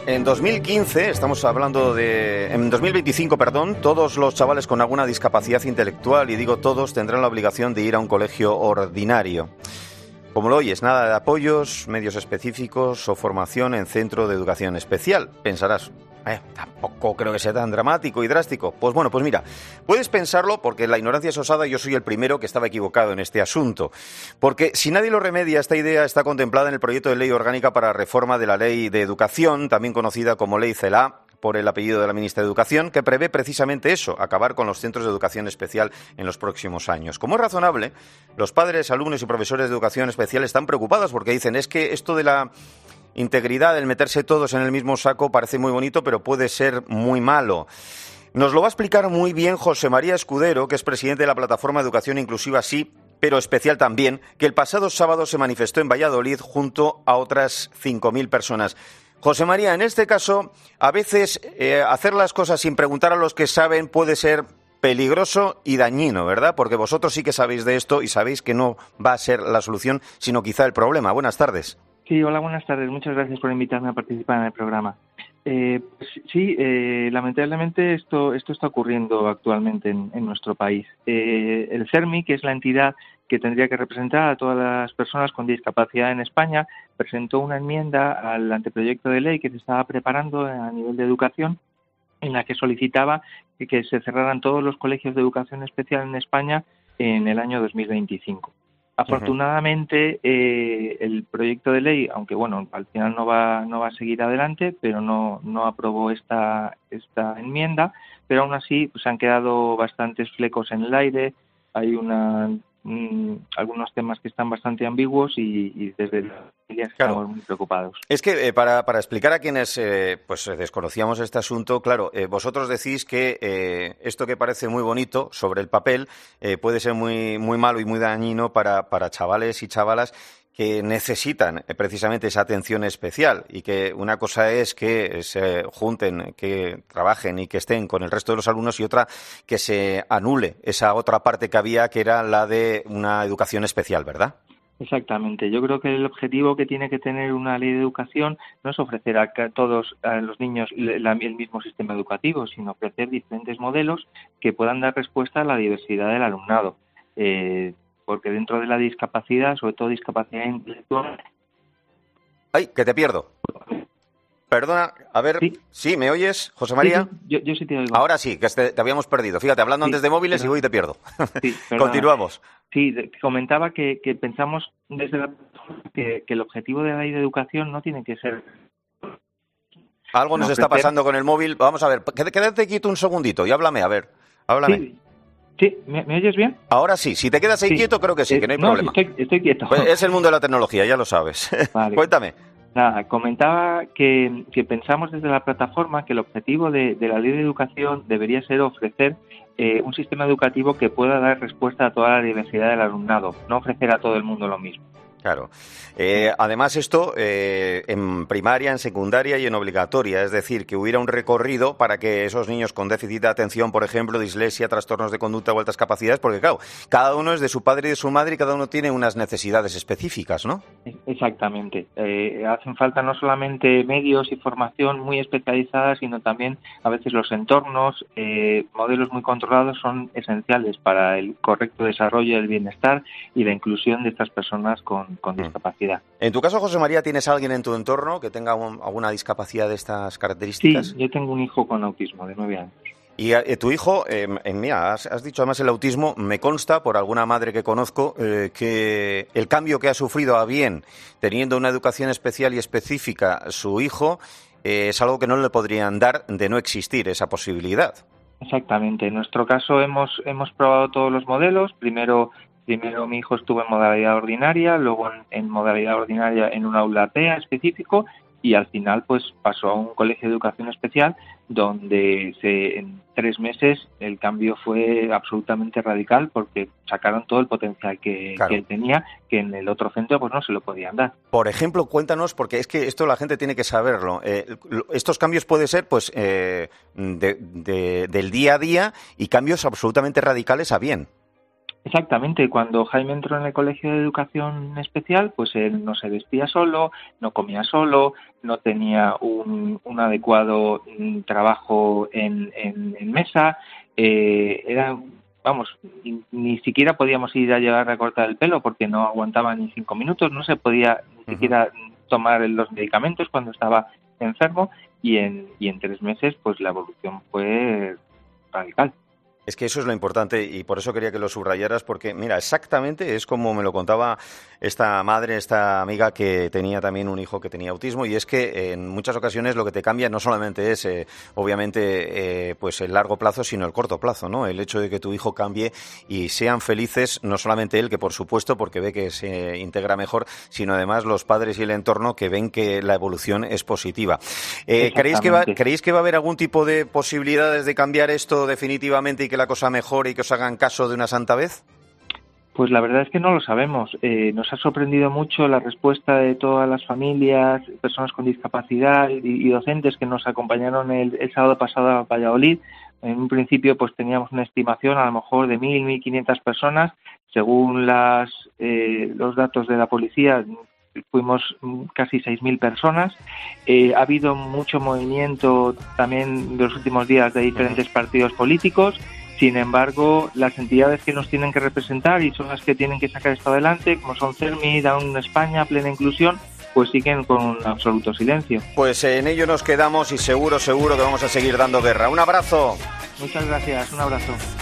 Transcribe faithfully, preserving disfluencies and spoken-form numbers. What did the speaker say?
En dos mil quince, estamos hablando de... En dos mil veinticinco, perdón, todos los chavales con alguna discapacidad intelectual, y digo todos, tendrán la obligación de ir a un colegio ordinario. Como lo oyes, nada de apoyos, medios específicos o formación en centro de educación especial. Pensarás, eh, tampoco creo que sea tan dramático y drástico. Pues bueno, pues mira, puedes pensarlo porque la ignorancia es osada y yo soy el primero que estaba equivocado en este asunto. Porque si nadie lo remedia, esta idea está contemplada en el proyecto de ley orgánica para reforma de la Ley de Educación, también conocida como Ley CELA, por el apellido de la ministra de Educación, que prevé precisamente eso, acabar con los centros de educación especial en los próximos años. Como es razonable, los padres, alumnos y profesores de educación especial están preocupados porque dicen, es que esto de la integridad, el meterse todos en el mismo saco, parece muy bonito, pero puede ser muy malo. Nos lo va a explicar muy bien José María Escudero, que es presidente de la plataforma Educación Inclusiva Sí, pero especial también, que el pasado sábado se manifestó en Valladolid junto a otras cinco mil personas. José María, en este caso, a veces eh, hacer las cosas sin preguntar a los que saben puede ser peligroso y dañino, ¿verdad? Porque vosotros sí que sabéis de esto y sabéis que no va a ser la solución, sino quizá el problema. Buenas tardes. Sí, hola, buenas tardes. Muchas gracias por invitarme a participar en el programa. Eh, pues, sí, eh, lamentablemente esto esto está ocurriendo actualmente en, en nuestro país. Eh, el CERMI, que es la entidad que tendría que representar a todas las personas con discapacidad en España, presentó una enmienda al anteproyecto de ley que se estaba preparando a nivel de educación, en la que solicitaba que se cerraran todos los colegios de educación especial en España en el año dos mil veinticinco. Afortunadamente, eh, el proyecto de ley, aunque bueno, al final no va no va a seguir adelante, pero no no aprobó esta esta enmienda, pero aún así pues han quedado bastantes flecos en el aire, hay una mmm, algunos temas que están bastante ambiguos y, y desde las familias claro. estamos muy preocupados. Es que eh, para, para explicar a quienes eh, pues desconocíamos este asunto, claro, eh, vosotros decís que eh, esto que parece muy bonito sobre el papel eh, puede ser muy, muy malo y muy dañino para, para chavales y chavalas que necesitan eh, precisamente esa atención especial, y que una cosa es que se junten, que trabajen y que estén con el resto de los alumnos, y otra que se anule esa otra parte que había, que era la de una educación especial, ¿verdad? Exactamente. Yo creo que el objetivo que tiene que tener una ley de educación no es ofrecer a todos a los niños el mismo sistema educativo, sino ofrecer diferentes modelos que puedan dar respuesta a la diversidad del alumnado. Eh, porque dentro de la discapacidad, sobre todo discapacidad intelectual... ¡Ay, que te pierdo! Perdona, a ver, ¿sí, ¿sí me oyes, José María? Sí, sí, yo, yo sí te oigo. Ahora sí, que te, te habíamos perdido. Fíjate, hablando sí, antes de móviles perdón. Y voy y te pierdo. Sí, continuamos. Sí, comentaba que, que pensamos desde la que, que el objetivo de la ley de educación no tiene que ser... Algo nos no, está pasando con el móvil. Vamos a ver, quédate quieto un segundito y háblame, a ver, háblame. Sí. Sí, ¿Me, ¿me oyes bien? Ahora sí, si te quedas ahí sí. quieto, creo que sí, eh, que no hay no, problema. Estoy, estoy quieto. Pues es el mundo de la tecnología, ya lo sabes. Vale. Cuéntame. Nada, comentaba que, que pensamos desde la plataforma que el objetivo de, de la ley de educación debería ser ofrecer eh, un sistema educativo que pueda dar respuesta a toda la diversidad del alumnado, no ofrecer a todo el mundo lo mismo. Claro. Eh, además esto eh, en primaria, en secundaria y en obligatoria, es decir, que hubiera un recorrido para que esos niños con déficit de atención, por ejemplo, dislexia, trastornos de conducta o altas capacidades, porque claro, cada uno es de su padre y de su madre y cada uno tiene unas necesidades específicas, ¿no? Exactamente. Eh, hacen falta no solamente medios y formación muy especializada, sino también a veces los entornos, eh, modelos muy controlados son esenciales para el correcto desarrollo del bienestar y la inclusión de estas personas con con discapacidad. En tu caso, José María, ¿tienes a alguien en tu entorno que tenga un, alguna discapacidad de estas características? Sí, yo tengo un hijo con autismo de nueve años. Y eh, tu hijo, eh, en mía, has, has dicho además el autismo, me consta por alguna madre que conozco eh, que el cambio que ha sufrido a bien teniendo una educación especial y específica su hijo eh, es algo que no le podrían dar de no existir esa posibilidad. Exactamente. En nuestro caso hemos hemos probado todos los modelos. Primero Primero mi hijo estuvo en modalidad ordinaria, luego en, en modalidad ordinaria en un aula T E A específico y al final pues pasó a un colegio de educación especial donde se, en tres meses el cambio fue absolutamente radical porque sacaron todo el potencial que, claro. que él tenía, que en el otro centro pues no se lo podían dar. Por ejemplo, cuéntanos, porque es que esto la gente tiene que saberlo, eh, estos cambios pueden ser pues eh, de, de, del día a día y cambios absolutamente radicales a bien. Exactamente, cuando Jaime entró en el colegio de educación especial, pues él no se vestía solo, no comía solo, no tenía un, un adecuado mm, trabajo en, en, en mesa, eh, era, vamos, ni, ni siquiera podíamos ir a llevar a cortar el pelo porque no aguantaba ni cinco minutos, no se podía ni uh-huh. siquiera tomar los medicamentos cuando estaba enfermo y en, y en tres meses pues la evolución fue radical. Es que eso es lo importante y por eso quería que lo subrayaras porque, mira, exactamente es como me lo contaba esta madre, esta amiga que tenía también un hijo que tenía autismo y es que en muchas ocasiones lo que te cambia no solamente es, eh, obviamente, eh, pues el largo plazo, sino el corto plazo, ¿no? El hecho de que tu hijo cambie y sean felices, no solamente él, que por supuesto, porque ve que se integra mejor, sino además los padres y el entorno que ven que la evolución es positiva. Eh, ¿creéis que va, ¿Creéis que va a haber algún tipo de posibilidades de cambiar esto definitivamente y que la cosa mejore y que os hagan caso de una santa vez? Pues la verdad es que no lo sabemos. Eh, nos ha sorprendido mucho la respuesta de todas las familias, personas con discapacidad y, y docentes que nos acompañaron el, el sábado pasado a Valladolid. En un principio pues teníamos una estimación a lo mejor de mil, mil quinientas personas. Según las eh, los datos de la policía, fuimos casi seis mil personas. Eh, ha habido mucho movimiento también de los últimos días de diferentes partidos políticos. Sin embargo, las entidades que nos tienen que representar y son las que tienen que sacar esto adelante, como son CERMI, Down España, Plena Inclusión, pues siguen con un absoluto silencio. Pues en ello nos quedamos y seguro, seguro que vamos a seguir dando guerra. ¡Un abrazo! Muchas gracias, un abrazo.